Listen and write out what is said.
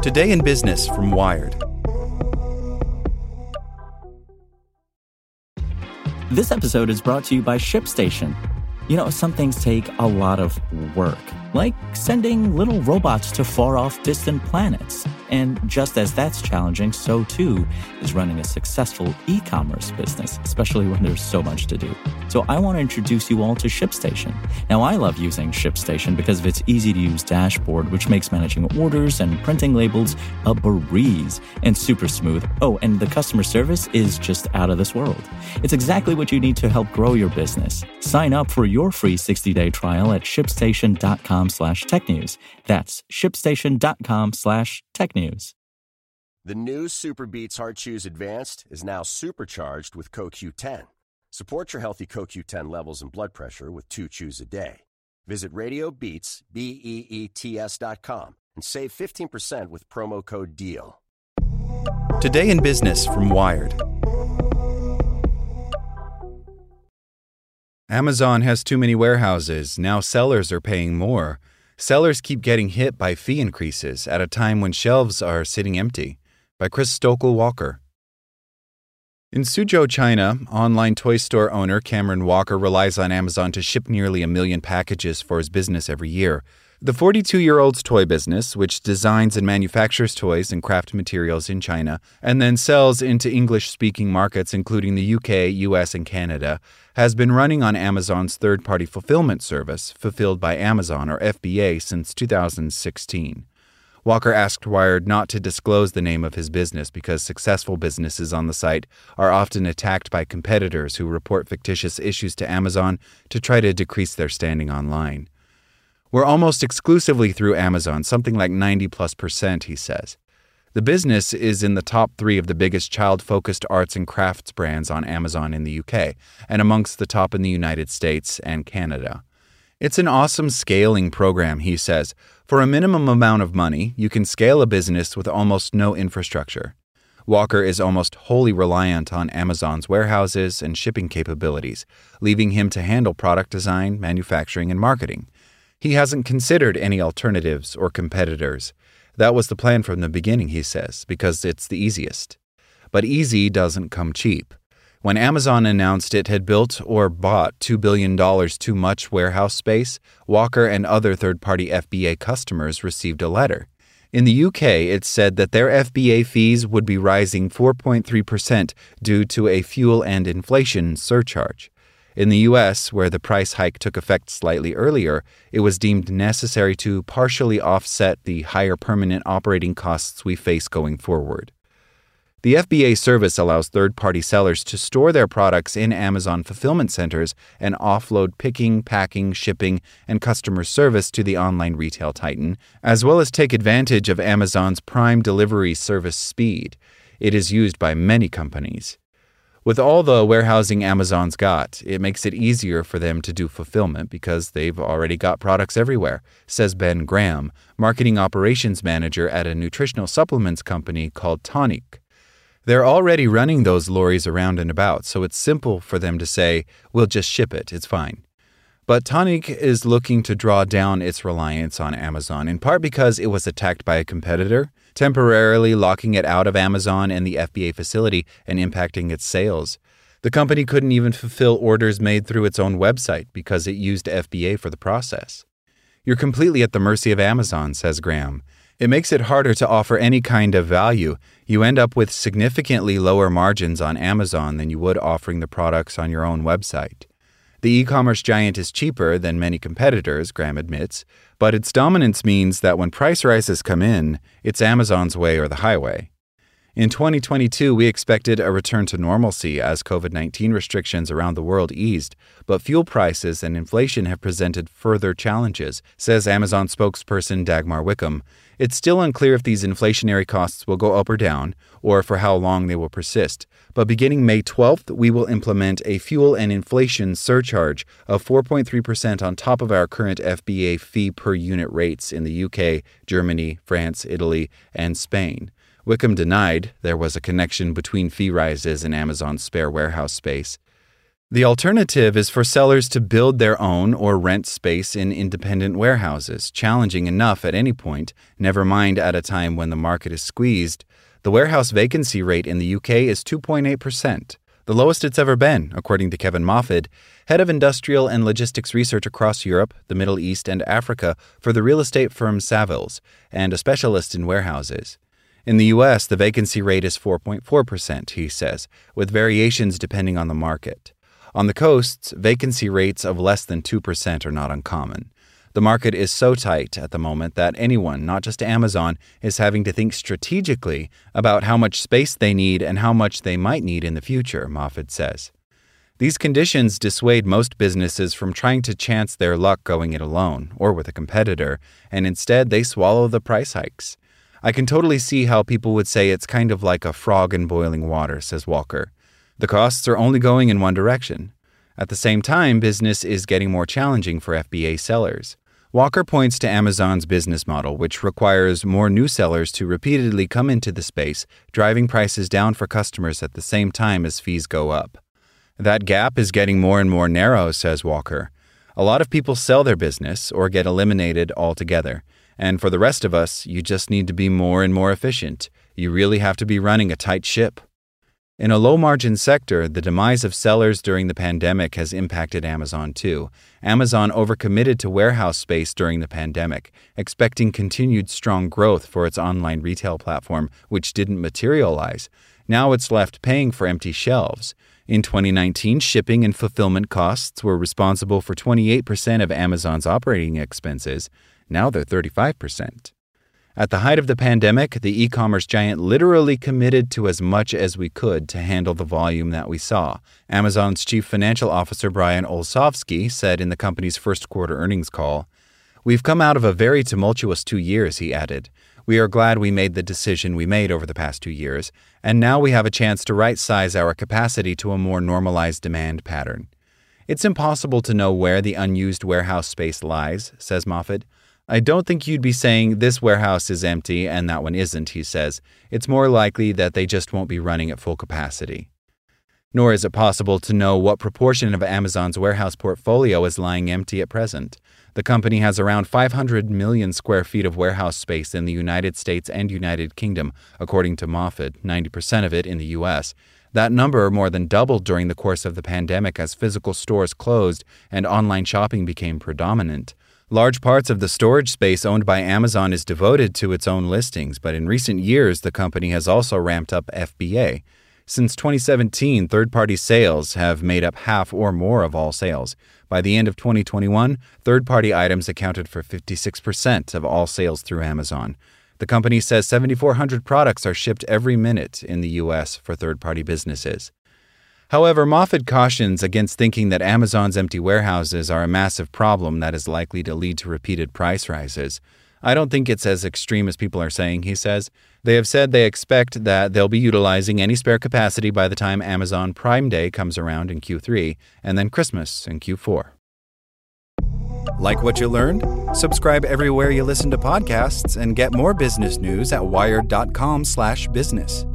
Today in Business from Wired. This episode is brought to you by ShipStation. You know, some things take a lot of work, like sending little robots to far-off distant planets. And just as that's challenging, so too is running a successful e-commerce business, especially when there's so much to do. So I want to introduce you all to ShipStation. Now, I love using ShipStation because of its easy-to-use dashboard, which makes managing orders and printing labels a breeze and super smooth. Oh, and the customer service is just out of this world. It's exactly what you need to help grow your business. Sign up for your free 60-day trial at shipstation.com/technews. That's shipstation.com/technews. The new Super Beats Heart Chews Advanced is now supercharged with CoQ10. Support your healthy CoQ10 levels and blood pressure with 2 chews a day. Visit RadioBeats, BEETS.com and save 15% with promo code DEAL. Today in Business from Wired. Amazon has too many warehouses. Now sellers are paying more. Sellers keep getting hit by fee increases at a time when shelves are sitting empty. By Chris Stokel-Walker. In Suzhou, China, online toy store owner Cameron Walker relies on Amazon to ship nearly 1 million packages for his business every year. The 42-year-old's toy business, which designs and manufactures toys and craft materials in China and then sells into English-speaking markets including the UK, US, and Canada, has been running on Amazon's third-party fulfillment service, Fulfilled by Amazon, or FBA, since 2016. Walker asked Wired not to disclose the name of his business because successful businesses on the site are often attacked by competitors who report fictitious issues to Amazon to try to decrease their standing online. We're almost exclusively through Amazon, something like 90+%, he says. The business is in the top 3 of the biggest child-focused arts and crafts brands on Amazon in the UK, and amongst the top in the United States and Canada. It's an awesome scaling program, he says. For a minimum amount of money, you can scale a business with almost no infrastructure. Walker is almost wholly reliant on Amazon's warehouses and shipping capabilities, leaving him to handle product design, manufacturing, and marketing. He hasn't considered any alternatives or competitors. That was the plan from the beginning, he says, because it's the easiest. But easy doesn't come cheap. When Amazon announced it had built or bought $2 billion too much warehouse space, Walker and other third-party FBA customers received a letter. In the UK, it said that their FBA fees would be rising 4.3% due to a fuel and inflation surcharge. In the U.S., where the price hike took effect slightly earlier, it was deemed necessary to partially offset the higher permanent operating costs we face going forward. The FBA service allows third-party sellers to store their products in Amazon fulfillment centers and offload picking, packing, shipping, and customer service to the online retail titan, as well as take advantage of Amazon's Prime delivery service speed. It is used by many companies. With all the warehousing Amazon's got, it makes it easier for them to do fulfillment because they've already got products everywhere, says Ben Graham, marketing operations manager at a nutritional supplements company called Tonic. They're already running those lorries around and about, so it's simple for them to say, we'll just ship it, it's fine. But Tonic is looking to draw down its reliance on Amazon, in part because it was attacked by a competitor, temporarily locking it out of Amazon and the FBA facility and impacting its sales. The company couldn't even fulfill orders made through its own website because it used FBA for the process. You're completely at the mercy of Amazon, says Graham. It makes it harder to offer any kind of value. You end up with significantly lower margins on Amazon than you would offering the products on your own website. The e-commerce giant is cheaper than many competitors, Graham admits, but its dominance means that when price rises come in, it's Amazon's way or the highway. In 2022, we expected a return to normalcy as COVID-19 restrictions around the world eased, but fuel prices and inflation have presented further challenges, says Amazon spokesperson Dagmar Wickham. It's still unclear if these inflationary costs will go up or down, or for how long they will persist. But beginning May 12th, we will implement a fuel and inflation surcharge of 4.3% on top of our current FBA fee per unit rates in the UK, Germany, France, Italy, and Spain. Wickham denied there was a connection between fee rises and Amazon's spare warehouse space. The alternative is for sellers to build their own or rent space in independent warehouses, challenging enough at any point, never mind at a time when the market is squeezed. The warehouse vacancy rate in the UK is 2.8%, the lowest it's ever been, according to Kevin Moffat, head of industrial and logistics research across Europe, the Middle East, and Africa for the real estate firm Savills, and a specialist in warehouses. In the US, the vacancy rate is 4.4%, he says, with variations depending on the market. On the coasts, vacancy rates of less than 2% are not uncommon. The market is so tight at the moment that anyone, not just Amazon, is having to think strategically about how much space they need and how much they might need in the future, Moffat says. These conditions dissuade most businesses from trying to chance their luck going it alone or with a competitor, and instead they swallow the price hikes. I can totally see how people would say it's kind of like a frog in boiling water, says Walker. The costs are only going in one direction. At the same time, business is getting more challenging for FBA sellers. Walker points to Amazon's business model, which requires more new sellers to repeatedly come into the space, driving prices down for customers at the same time as fees go up. That gap is getting more and more narrow, says Walker. A lot of people sell their business or get eliminated altogether. And for the rest of us, you just need to be more and more efficient. You really have to be running a tight ship. In a low-margin sector, the demise of sellers during the pandemic has impacted Amazon too. Amazon overcommitted to warehouse space during the pandemic, expecting continued strong growth for its online retail platform, which didn't materialize. Now it's left paying for empty shelves. In 2019, shipping and fulfillment costs were responsible for 28% of Amazon's operating expenses. Now they're 35%. At the height of the pandemic, the e-commerce giant literally committed to as much as we could to handle the volume that we saw. Amazon's chief financial officer Brian Olsavsky said in the company's first quarter earnings call, "We've come out of a very tumultuous 2 years," he added. "We are glad we made the decision we made over the past 2 years, and now we have a chance to right-size our capacity to a more normalized demand pattern." It's impossible to know where the unused warehouse space lies, says Moffat. I don't think you'd be saying this warehouse is empty and that one isn't, he says. It's more likely that they just won't be running at full capacity. Nor is it possible to know what proportion of Amazon's warehouse portfolio is lying empty at present. The company has around 500 million square feet of warehouse space in the United States and United Kingdom, according to Moffat, 90% of it in the U.S. That number more than doubled during the course of the pandemic as physical stores closed and online shopping became predominant. Large parts of the storage space owned by Amazon is devoted to its own listings, but in recent years, the company has also ramped up FBA. Since 2017, third-party sales have made up half or more of all sales. By the end of 2021, third-party items accounted for 56% of all sales through Amazon. The company says 7,400 products are shipped every minute in the U.S. for third-party businesses. However, Moffat cautions against thinking that Amazon's empty warehouses are a massive problem that is likely to lead to repeated price rises. I don't think it's as extreme as people are saying, he says. They have said they expect that they'll be utilizing any spare capacity by the time Amazon Prime Day comes around in Q3, and then Christmas in Q4. Like what you learned? Subscribe everywhere you listen to podcasts and get more business news at wired.com/business.